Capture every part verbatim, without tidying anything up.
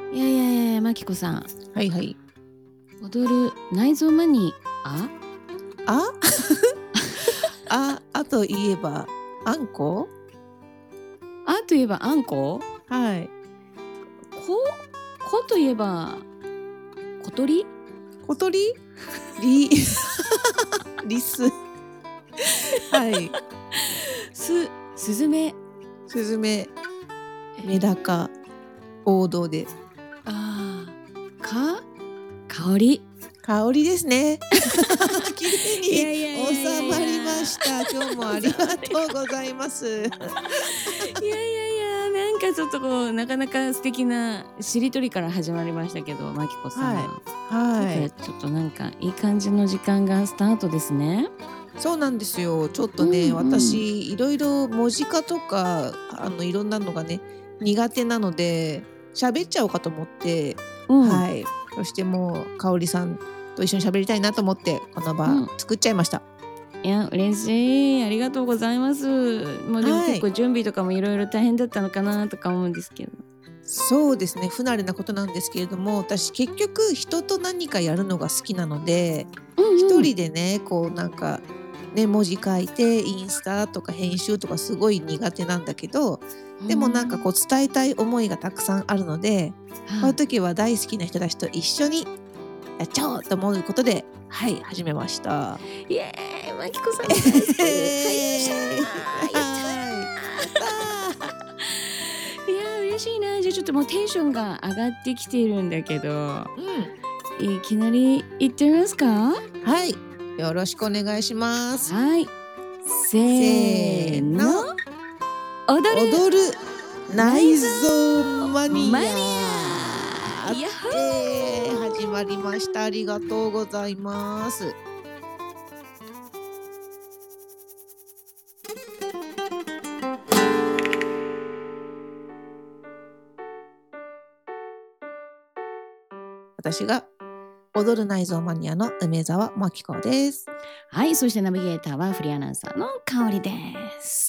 いやいやいや、まきこさん、 はいはい。 踊る内臓マニア。 ああ、あといえば、あんこ。 あといえばあんこ。 はい。 こ、こといえば小鳥。 小鳥リ、リス。はい。 す、スズメ。 スズメ、メダカ、王道で。 あー、か、香り。 香りですね。綺麗いやいやいやいにやいや収まりました。今日もありがとうございます。 いやいやいや、なんかちょっとこうなかなか素敵なしりとりから始まりましたけど、まきこさん。 はい。 だからはい。 ちょっとなんかいい感じの時間がスタートですね。 そうなんですよ。ちょっとね、 うんうん、 私いろいろ文字化とかあのいろんなのがね苦手なので喋っちゃおうかと思って、 うん、 はい。そしてもう香織さんと一緒に喋りたいなと思ってこの場うん作っちゃいました。 いや嬉しい、ありがとうございます。もうでもはい。 結構準備とかもいろいろ大変だったのかなとか思うんですけど。 そうですね。不慣れなことなんですけれども、私結局人と何かやるのが好きなので、 うんうん、 一人でねこうなんかね文字書いてインスタとか編集とかすごい苦手なんだけど、でもなんかこう伝えたい思いがたくさんあるので、こういう時は大好きな人たちと一緒にやっちゃおうと思うことで、はい始めました。 イエーイ、まきこさん大好き。はい、よっしゃー、やったはい。やったー。 ー。いや嬉しいな。じゃあちょっともうテンションが上がってきてるんだけど、 うん。 いきなり行ってみますか。 はい。よろしくお願いします。 はい、せーの、踊る踊る内臓マニア。 マニア。やっほー、 えー、始まりました。ありがとうございます。私が踊る内臓マニアの梅沢真紀子です。 はい、そしてナビゲーターはフリーアナウンサーの香りです。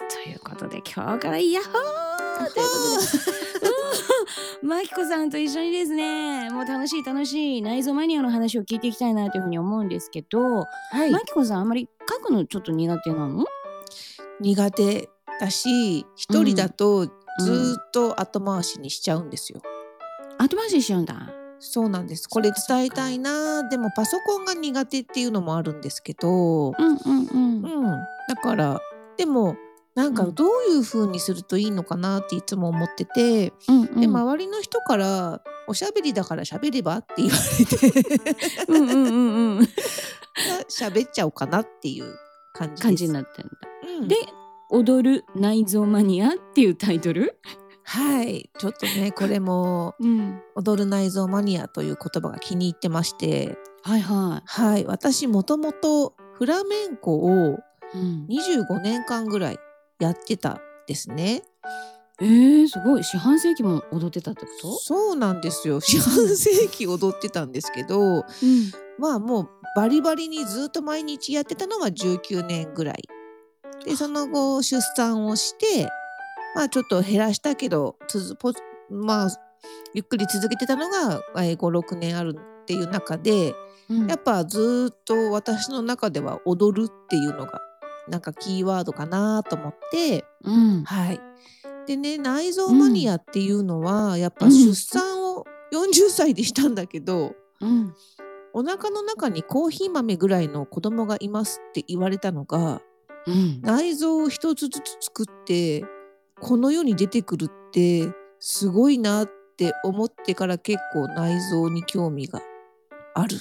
ということで今日からヤッホーということで、まきこさんと一緒にですね、もう楽しい楽しい内臓マニアの話を聞いていきたいなというふうに思うんですけど、 はいまきこさんあんまり書くのちょっと苦手なの？ 苦手だし、一人だとずうんーっと後回しにしちゃうんですよ。 後回しにしちゃうんだ。 そうなんです。これ伝えたいな。でもパソコンが苦手っていうのもあるんですけど、 うんうんうん。 うん。だからでもなんかどういう風にするといいのかなっていつも思ってて、 うんうん、 で周りの人からおしゃべりだから喋ればって言われてうんうんうんうん、 喋っちゃおうかなっていう感じです。 感じになってるんだ。 うん、 で、踊る内臓マニアっていうタイトル？ はい、ちょっとねこれもうん、 踊る内臓マニアという言葉が気に入ってまして、 はいはい。 はい、私もともとフラメンコをうん、 にじゅうごねんかんぐらいやってたんですね。 えー、すごい。四半世紀も踊ってたってこと？ そうなんですよ。四半世紀踊ってたんですけど、 うん、 まあもうバリバリにずっと毎日やってたのはじゅうきゅうねんぐらい。で、その後出産をして、まあちょっと減らしたけど、つづぽまあゆっくり続けてたのがえーご、ろくねんあるっていう中で、 うん、 やっぱずっと私の中では踊るっていうのがなんかキーワードかなと思って、 うん、 はい。でね、内臓マニうん、 アっていうのはやっぱ出うん、 産をよんじゅっさいでしたんだけど、 うん、 お腹の中にコーヒー豆ぐらいの子供がいますって言われたのが、 うん。 内臓を一つずつ作ってこの世に出てくるってすごいなって思ってから結構内臓に興味がある。 す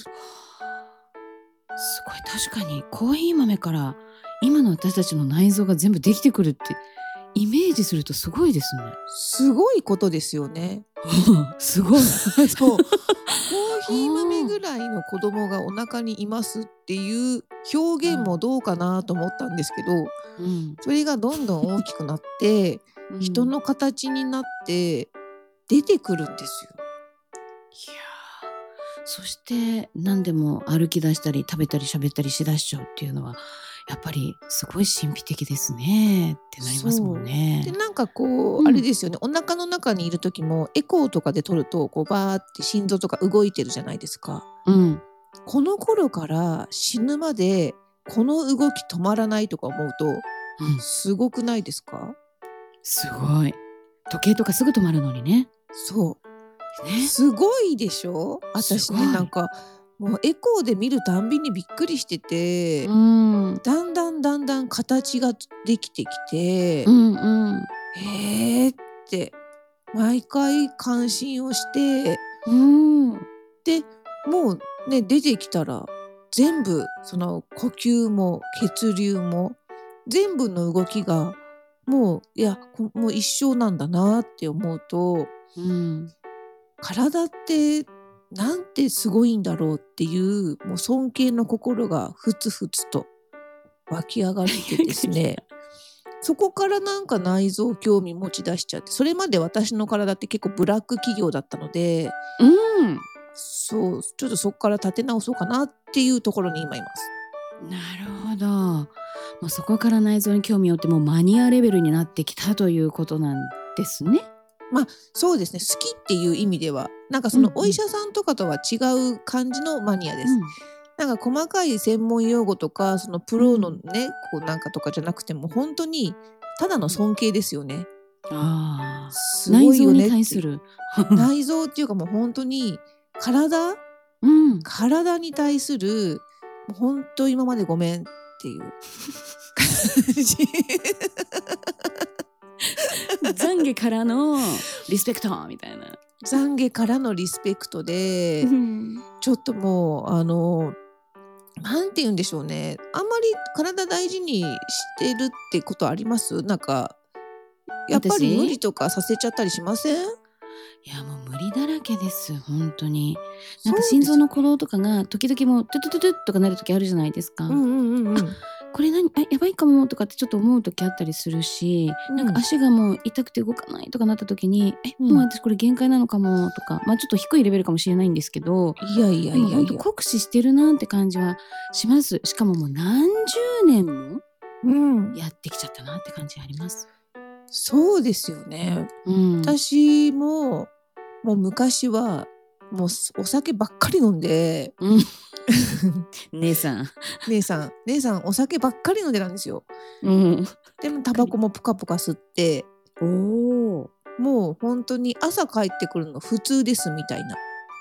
ごい、確かにコーヒー豆から今の私たちの内臓が全部できてくるってイメージするとすごいですね。 すごいことですよね。 すごい。 そう。コーヒー豆ぐらいの子供がお腹にいますっていう表現もどうかなと思ったんですけど、 うん、 それがどんどん大きくなってうん、 人の形になって出てくるんですよ。 いやー、そして何でも歩き出したり食べたり喋ったりしだしちゃうっていうのはやっぱりすごい神秘的ですねってなりますもんね。 でなんかこう、 うんあれですよね、お腹の中にいる時もエコーとかで撮るとこうバーって心臓とか動いてるじゃないですか。 うん、 この頃から死ぬまでこの動き止まらないとか思うとうん、 すごくないですか？ すごい。時計とかすぐ止まるのにね。 そうね。 すごいでしょ。私すごいねなんかもうエコーで見るたんびにびっくりしてて、 うん、うんだんだんだんだん形ができてきて、 うんへーって毎回感心をして、 うんでもうね出てきたら全部その呼吸も血流も全部の動きがもういやこもう一緒なんだなって思うと、 うん体ってなんてすごいんだろうっていうもう尊敬の心がふつふつと湧き上がってですねそこからなんか内臓興味持ち出しちゃって、それまで私の体って結構ブラック企業だったので、 うんそうちょっとそこから立て直そうかなっていうところに今います。 なるほど。もうそこから内臓に興味を持ってもうマニアレベルになってきたということなんですね。 まあそうですね、好きっていう意味ではなんかそうんうんのお医者さんとかとは違う感じのマニアです。 うんなんか細かい専門用語とかそのプロのね、こうなんかとかじゃなくても本当にただの尊敬ですよね。 ああ、 すごいよねっていう内臓に対する。 内臓っていうかもう本当に体うん。 体に対するもう本当今までごめんっていう感じ。 懺悔からのリスペクトみたいな。 懺悔からのリスペクトでうんちょっともうあのなんて言うんでしょうね、あんまり体大事にしてるってことあります？なんかやっぱり無理私とかさせちゃったりしません？ いやもう無理だらけです本当に。なんかそうです心臓の鼓動とかが時々もうトゥトゥトゥトゥとかなる時あるじゃないですか。 うんうんうんうん。 これ何あやばいかもとかってちょっと思う時あったりするし、 うんなんか足がもう痛くて動かないとかなった時にえうんもう私これ限界なのかもとか、まあちょっと低いレベルかもしれないんですけど、 いやいやでもいやいや。 本当酷使してるなって感じはします。しかももう何十年もうん。 やってきちゃったなって感じあります。 そうですよね。 うん。 私ももう昔はもうお酒ばっかり飲んでうん姉さん。 姉さん姉さんお酒ばっかり飲んでたんですよ。 うん。 でもタバコもプカプカ吸っておお。 もう本当に朝帰ってくるの普通ですみたいな。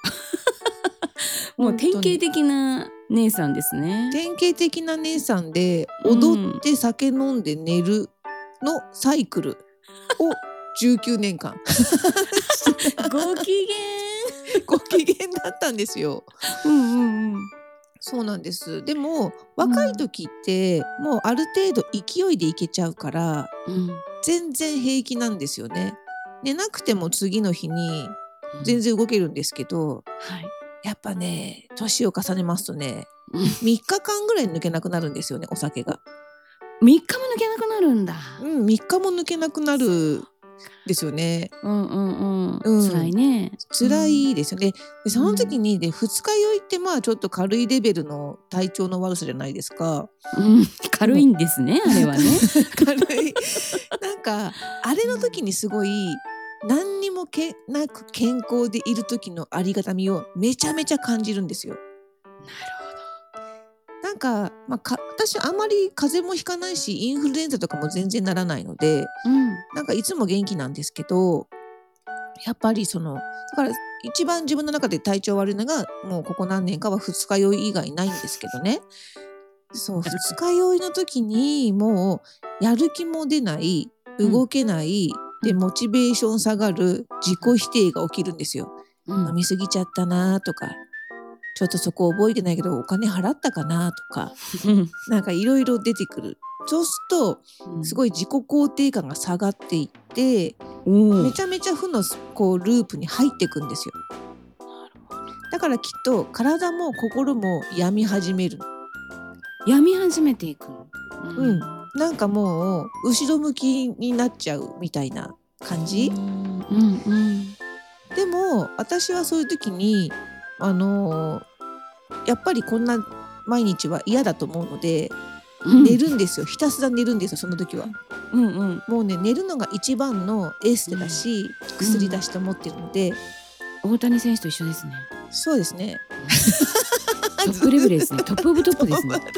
もう典本当に型的な姉さんですね。 典型的な姉さんでうん踊って酒飲んで寝るのサイクルをじゅうきゅうねんかんご機嫌。 ご機嫌だったんですよ。 うんうんうん。 そうなんです。でも若い時ってもうある程度勢いでいけちゃうからうん。 全然平気なんですよね。寝なくても次の日にうん全然動けるんですけど、 はい。 やっぱね年を重ねますとねうんみっかかんぐらい抜けなくなるんですよね、お酒が。 みっかも抜けなくなるんだ。 うん、みっかも抜けなくなるですよね。 うんうんうん。 うん辛いね。 辛いですよね。でその時にで二日酔いってまあちょっと軽いレベルの体調の悪さじゃないですか。 うん。軽いんですね、あれはね。 軽いなんかあれの時にすごい何にもけなく健康でいる時のありがたみをめちゃめちゃ感じるんですよ。 なるなんか、まあ、か私あんまり風邪もひかないしインフルエンザとかも全然ならないのでほど。うん。 なんかいつも元気なんですけど、やっぱりそのだから一番自分の中で体調悪いのがもうここ何年かは二日酔い以外ないんですけどね。そう二日酔いの時にもうやる気も出ない動けない、でモチベーション下がる自己否定が起きるんですよ。 うん飲み過ぎちゃったなとかちょっとそこ覚えてないけどお金払ったかなとかなんかいろいろ出てくる。そうするとすごい自己肯定感が下がっていってめちゃめちゃ負のこうループに入っていくんですよ。だからきっと体も心も病み始める。 病み始めていく。 うんなんかもう後ろ向きになっちゃうみたいな感じ。 うんうんうんでも私はそういう時にあのーやっぱりこんな毎日は嫌だと思うのでうん、 寝るんですよ。ひたすら寝るんですよその時は。 うんうん。 もうね寝るのが一番のエステだし、 うん、 薬だしと思ってるので、 大谷選手と一緒ですね。 そうですね。 うん、トップレベルですね。トップオブトップですね。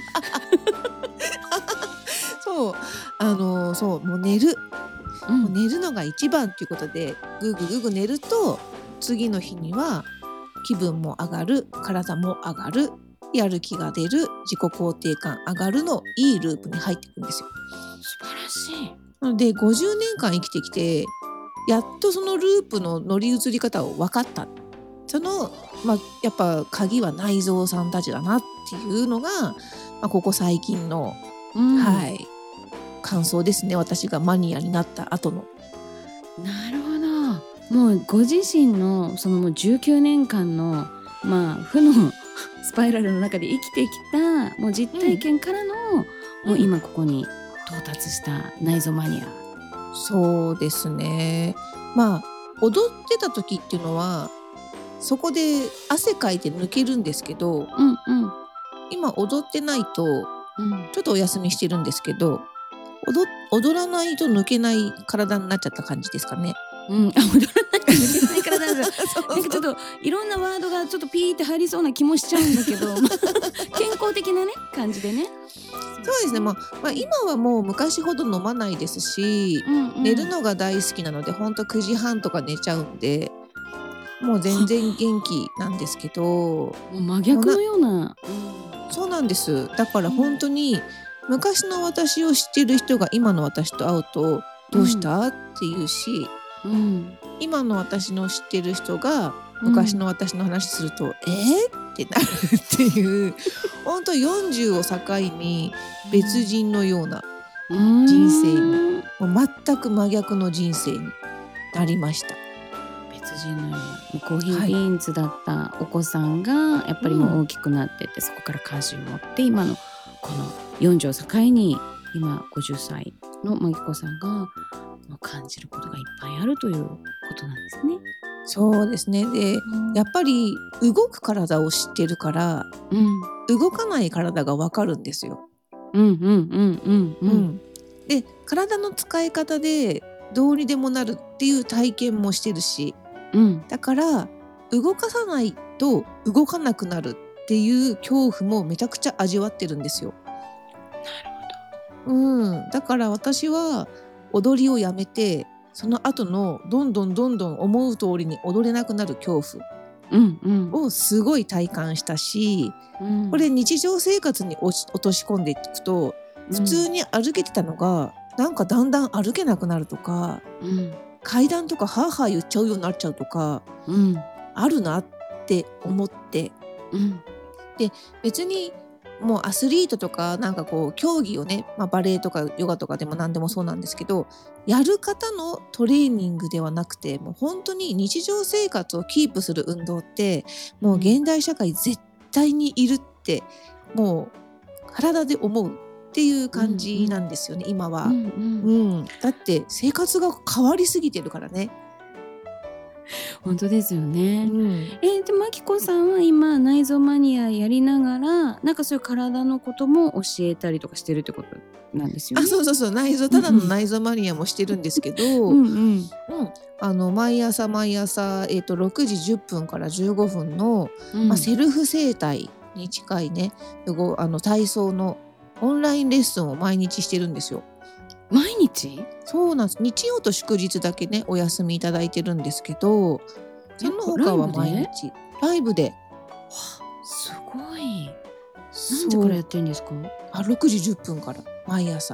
そうあのそうもう寝る、もううん、 寝るのが一番っていうことでぐぐぐぐ寝ると次の日には気分も上がる、体も上がる、やる気が出る、自己肯定感上がるのいいループに入っていくんですよ。 素晴らしい。 なのでごじゅうねんかん生きてきてやっとそのループの乗り移り方を分かった。その、まあ、やっぱ鍵は内臓さんたちだなっていうのが、まあ、ここ最近の、 うん、 はい感想ですね。私がマニアになった後の。 なるほど。もうご自身のそのもうじゅうきゅうねんかんのまあ負のスパイラルの中で生きてきたもう実体験からの、 うんもう今ここに到達した内臓マニア。 そうですね。まあ踊ってた時っていうのはそこで汗かいて抜けるんですけど、 うんうん今踊ってないとうんちょっとお休みしてるんですけど、踊踊らないと抜けない体になっちゃった感じですかね。 うん、あ、踊らないと抜けないからなんですよ。 そうなんかちょっといろんなワードがちょっとピーって入りそうな気もしちゃうんだけど、まあ健康的なね感じでね。 そうですね、まあ、まあ今はもう昔ほど飲まないですし、 うんうん。 寝るのが大好きなのでほんとくじはんとか寝ちゃうんで、もう全然元気なんですけど、 もう真逆のような。 そうなんです。だからうん本当に昔の私を知ってる人が今の私と会うと「どうした？」って言うし、 うん。 今の私の知ってる人がうん昔の私の話すると「えー？」ってなるっていう本当よんじゅうを境に別人のようなうん人生に、 うんもう全く真逆の人生になりました。 別人のようなコーヒーはい。 ビーンズだったお子さんがやっぱりもう大きくなってって、そこから舵を持って今のこのよんじゅうを境に今ごじゅっさいのまきこさんがもう感じることがいっぱいあるということなんですね。 そうですね。で、やっぱり動く体を知ってるからうん動かない体がわかるんですよ。 うんうんうんうんううんん。で、体の使い方でどうにでもなるっていう体験もしてるし、 うんだから動かさないと動かなくなるっていう恐怖もめちゃくちゃ味わってるんですよ。うん、だから私は踊りをやめてその後のどんどんどんどん思う通りに踊れなくなる恐うんうん怖をすごい体感したし、 うんこれ日常生活に落ち落とし込んでいくと普通に歩けてたのがなんかだんだん歩けなくなるとか、 うん階段とかハーハー言っちゃうようになっちゃうとかうんあるなって思って、 うんで別にもうアスリートとかなんかこう競技をね、まあ、バレエとかヨガとかでも何でもそうなんですけど、やる方のトレーニングではなくてもう本当に日常生活をキープする運動ってもう現代社会絶対にいるってもう体で思うっていう感じなんですよね、今は。 うんうんうん、だって生活が変わりすぎてるからね。 本当ですようね。 ん、 えー、でまきこさんは今内臓マニアやりながらなんかそういう体のことも教えたりとかしてるってことなんですよあ、 ね。 そうそうそう、内臓ただの内臓マニアもしてるんですけど、 うんうんうん、あの毎朝毎朝、えー、とろくじじゅっぷんからじゅうごふんの、 うんまあ、セルフ整体に近いねごあの体操のオンラインレッスンを毎日してるんですよ。 毎日？ そうなんです。日曜と祝日だけねお休みいただいてるんですけど、その他は毎ライブで日ライブで。 すごい。何時そうからやってるんですか？ あろくじじゅっぷんから毎朝。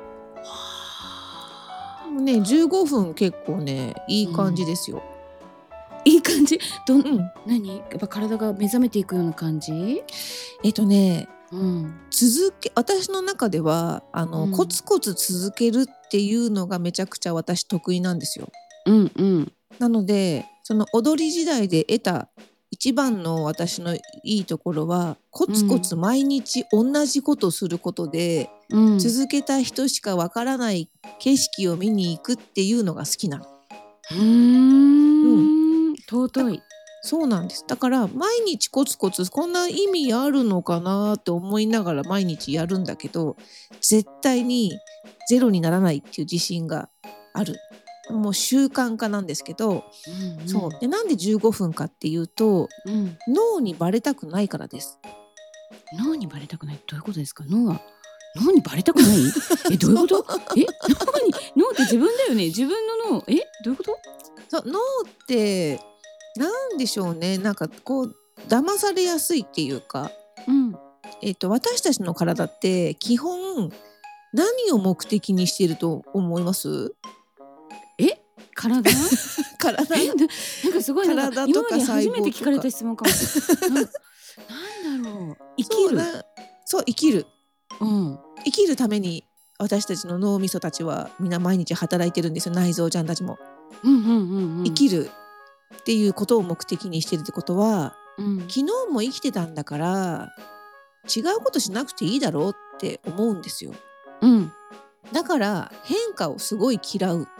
ねじゅうごふん結構ねいい感じですよ。 いい感じ。どん、 うん、 何？やっぱ体が目覚めていくような感じ？ えっとねうん続け私の中ではあの、 うんコツコツ続けるっていうのがめちゃくちゃ私得意なんですよ。 うんうんなのでその踊り時代で得た一番の私のいいところはコツコツ毎日同じことすることで、 うん。 続けた人しかわからない景色を見に行くっていうのが好きなの。 うーん。尊い。 そうなんです。だから毎日コツコツこんな意味あるのかなって思いながら毎日やるんだけど、絶対にゼロにならないっていう自信がある。もう習慣化なんですけど、 うんうん、 そうでなんでじゅうごふんかっていうと、 うん、 脳にバレたくないからです。 脳にバレたくないどういうことですか？脳は脳にバレたくないえどういうこと？え脳に脳って自分だよね。自分の脳えどういうこと？ そう脳ってなんでしょうね、なんかこう騙されやすいっていうか、 うんえっと私たちの体って基本何を目的にしていると思います？ え体体えななんかすごいなんか体とか今まで初めて聞かれ細胞とか。 た質問かも。ななんだろう生きる。 そうなそう生きるうん生きるために私たちの脳みそたちはみんな毎日働いてるんですよ。内臓ちゃんたちもうんうんうんうん生きるっていうことを目的にしてるってことは、 うん昨日も生きてたんだから違うことしなくていいだろうって思うんですよ。 うんだから変化をすごい嫌う。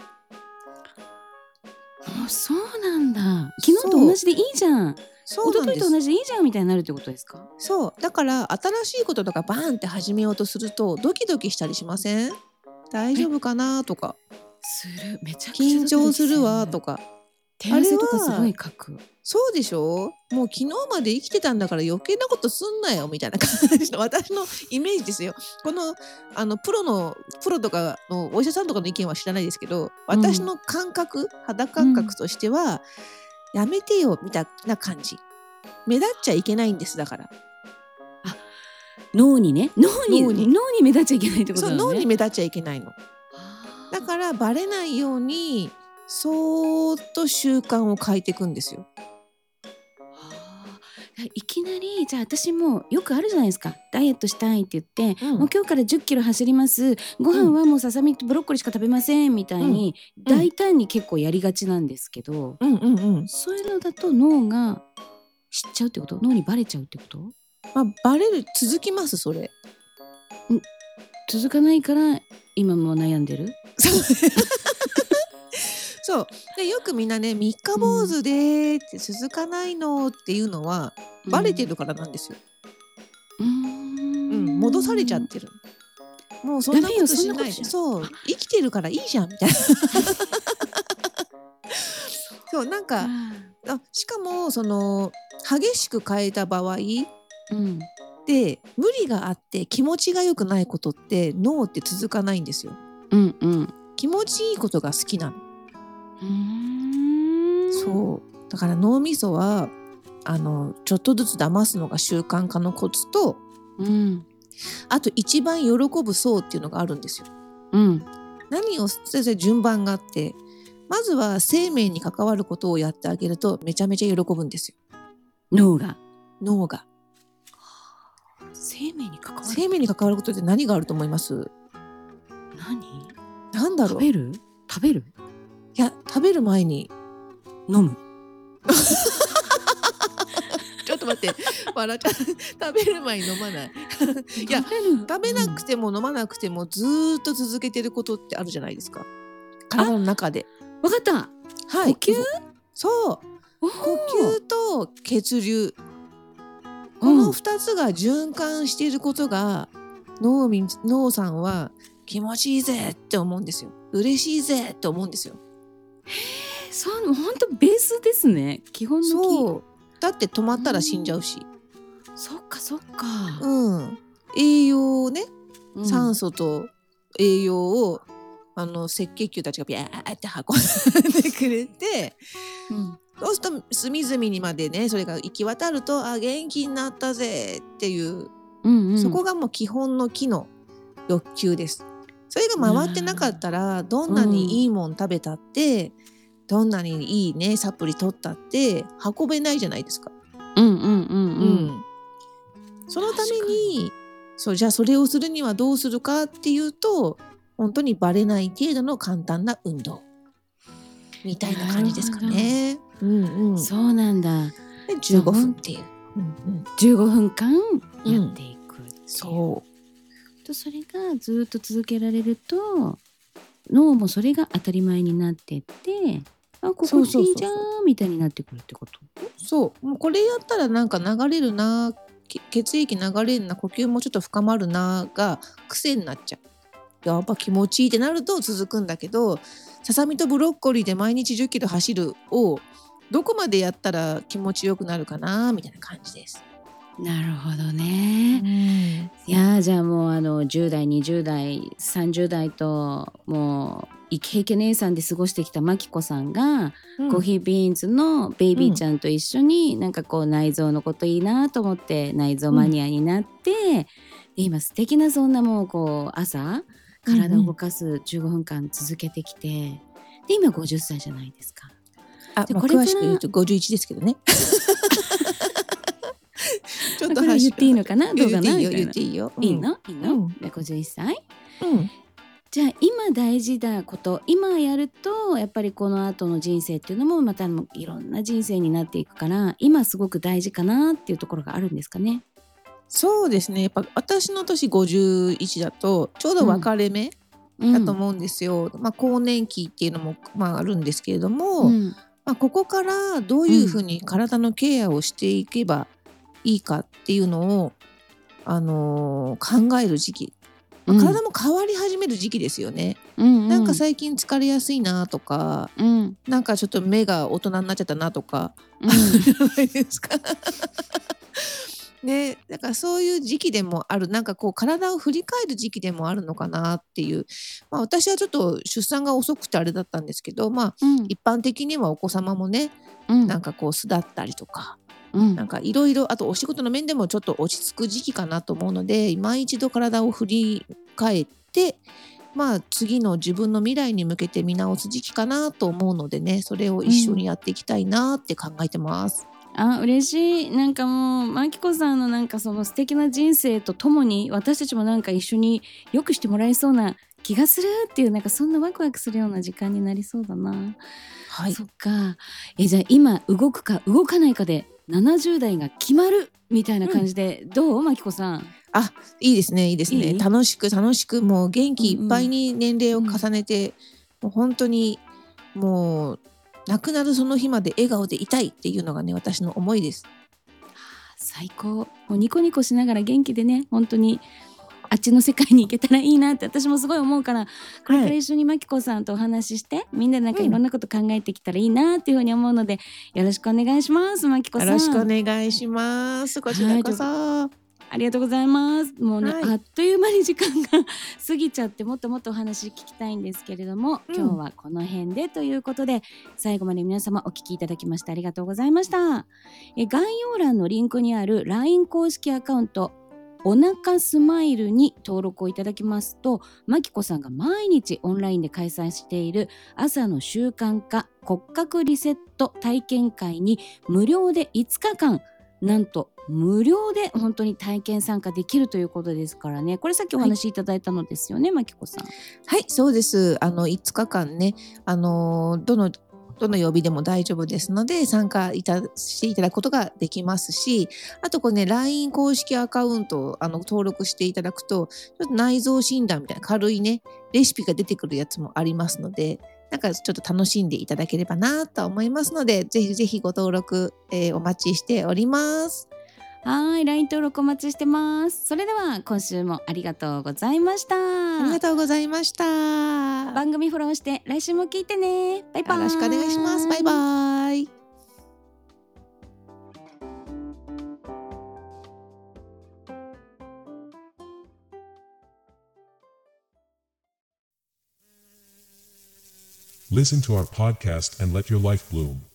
あそうなんだ。昨日とそう同じでいいじゃん。一昨日そうなんです。 と同じでいいじゃんみたいになるってことですか？ そうだから新しいこととかバーンって始めようとするとドキドキしたりしません？大丈夫かなとかするめちゃくちゃ緊ドキドキ張するわとか。 手汗とかすごい書く。 そうでしょ？もう昨日まで生きてたんだから余計なことすんなよみたいな感じの私のイメージですよ。このあのプロのプロとかのお医者さんとかの意見は知らないですけど、私の感覚、肌感覚としては、やめてよみたいな感じ。目立っちゃいけないんです。だから脳にね脳に脳に脳に目立っちゃいけないってことそうだよね。 脳に目立っちゃいけないの。 あーだからバレないようにそーっと習慣を変えていくんですよ。 あーいきなりじゃあ私もよくあるじゃないですか。ダイエットしたいって言って、 うんもう今日からじゅっキロ走りますご飯はもうささみとブロッコリーしか食べませんみたいに、 うん大胆に結構やりがちなんですけど、 うんうんうん。 そういうのだと脳が知っちゃうってこと？脳にバレちゃうってこと？ まあ、バレる続きますそれ。 続かないから今も悩んでる。 そうでよくみんなね三日坊主でって続かないのっていうのは、バレてるからなんですよ。 うーんうん、戻されちゃってる。もうそんなことしないで、 ダメよそんなことしないそう生きてるからいいじゃんみたいな。そうなんかあしかもその激しく変えた場合うんで無理があって気持ちが良くないことって脳って続かないんですよ。 うんうん気持ちいいことが好きなの。 うーんそうだから脳みそはあのちょっとずつ騙すのが習慣化のコツと、 うんあと一番喜ぶ層っていうのがあるんですよ。 うん何を先生順番があって、まずは生命に関わることをやってあげるとめちゃめちゃ喜ぶんですよ。 脳が脳が生命に関わる生命に関わることって何があると思います？ 何？ なんだろう。い食べる食べるや食べる前に飲むちょっと待って笑っちゃう食べる前に飲まないいや食べる食べなくても飲まなくてもずーっと続けてることってあるじゃないですか、体の中で。 わかった。 はい呼吸そう呼呼吸と血流このふたつが循環していることが、脳み脳さんは気持ちいいぜって思うんですよ。嬉しいぜって思うんですよ。 そう本当ベースですね。基本のキー。 そうだって止まったら死んじゃうし、 そっかそっか。 うん栄養をね、 うん酸素と栄養をあの赤血球たちがビャーって運んでくれて、 うんそうすると隅々にまでねそれが行き渡ると、あ元気になったぜっていう、 うんうん、 そこがもう基本の機能欲求です。それが回ってなかったらどんなにいいもん食べたって、うん、どんなにいいねサプリ取ったって運べないじゃないですか。 うんうんうんうん、うん、 そのためにそうじゃあそれをするにはどうするかっていうと、本当にバレない程度の簡単な運動みたいな感じですかね。うんうん、 そうなんだ。 でじゅうごふんっていう、うんうん、 じゅうごふんかんやっていく、うん、 そうとそれがずっと続けられると脳もそれが当たり前になってって、あ心地いいじゃんみたいになってくるってこと。 そうもうこれやったらなんか流れるな、血液流れるな、呼吸もちょっと深まるなが癖になっちゃう。やっぱ気持ちいいってなると続くんだけど、ささみとブロッコリーで毎日じゅっキロ走るをどこまでやったら気持ちよくなるかなみたいな感じです。 なるほどね。 うん、 いやじゃあもうあのじゅう代にじゅう代さんじゅう代ともうイケイケ姉さんで過ごしてきたマキコさんが、うん、コーヒービーンズのベイビーちゃんと一緒に、うん、なんかこう内臓のこといいなと思って内臓マニアになって、うん、で今素敵なそんなもうこう朝体を動かすじゅうごふんかん続けてきて、うんうん、で今ごじゅっさいじゃないですか。 あ、まあ、詳しく言うとごじゅういちですけどね。 ちょっと言っていいのかな、どうかな、 言っていいよ、 いいのいいの、うん、でごじゅういっさい、 うん、 じゃあ今大事なこと今やるとやっぱりこの後の人生っていうのもまたいろんな人生になっていくから今すごく大事かなっていうところがあるんですかね。 そうですね、やっぱ私の年ごじゅういちだとちょうど分かれ目だと思うんですよ、うん、まあ、更年期っていうのも、まあ、あるんですけれども、うん、まあ、ここからどういうふうに体のケアをしていけばいいかっていうのを、あのー、考える時期、まあ、体も変わり始める時期ですよね、うんうん、なんか最近疲れやすいなとか、うん、なんかちょっと目が大人になっちゃったなとか、うん、じゃないですかね、だからそういう時期でもある、なんかこう体を振り返る時期でもあるのかなっていう、まあ、私はちょっと出産が遅くてあれだったんですけど、まあ、うん、一般的にはお子様もね、うん、なんかこう巣立ったりとか、うん、なんかいろいろあとお仕事の面でもちょっと落ち着く時期かなと思うので、今一度体を振り返って、まあ、次の自分の未来に向けて見直す時期かなと思うのでね、それを一緒にやっていきたいなって考えてます。 うん、あ、嬉しい。なんかもうマキコさんのなんかその素敵な人生とともに私たちもなんか一緒に良くしてもらえそうな気がするっていう、なんかそんなワクワクするような時間になりそうだな。 はい。 そっか。え、じゃあ今動くか動かないかでななじゅう代が決まるみたいな感じで、うん、どうマキコさん。 あ、いいですねいいですね。いい楽しく楽しくもう元気いっぱいに年齢を重ねて、うんうん、もう本当にもう亡くなるその日まで笑顔でいたいっていうのがね私の思いです。 最高。もうニコニコしながら元気でね本当にあっちの世界に行けたらいいなって私もすごい思うから、これから一緒にマキコさんとお話しして、はい、みんなでなんかいろんなこと考えてきたらいいなっていうふうに思うので、うん、よろしくお願いしますマキコさん。 よろしくお願いします。こちらこそ、はい、 ありがとうございます。もうね、はい、あっという間に時間が過ぎちゃってもっともっとお話聞きたいんですけれども、うん、今日はこの辺でということで最後まで皆様お聞きいただきましてありがとうございました。え概要欄のリンクにある ライン 公式アカウントおなかスマイルに登録をいただきますと、マキコさんが毎日オンラインで開催している朝の習慣化骨格リセット体験会に無料でいつかかんなんと無料で本当に体験参加できるということですからね。これさっきお話しいただいたのですよね、はい、マキコさん。 はい、そうです。あのいつかかんね、あのどのどの曜日でも大丈夫ですので参加いたしていただくことができますし、あとこれね ライン 公式アカウントをあの登録していただくとちょっと内臓診断みたいな軽いねレシピが出てくるやつもありますので、なんかちょっと楽しんでいただければなと思いますので、ぜひぜひご登録、えー、お待ちしております。 はい、ライン 登録お待ちしてます。それでは今週もありがとうございました。 ありがとうございました。 番組フォローして来週も聞いてね。バイバイ。 よろしくお願いします。バイバイ。 Listen to our podcast and let your life bloom.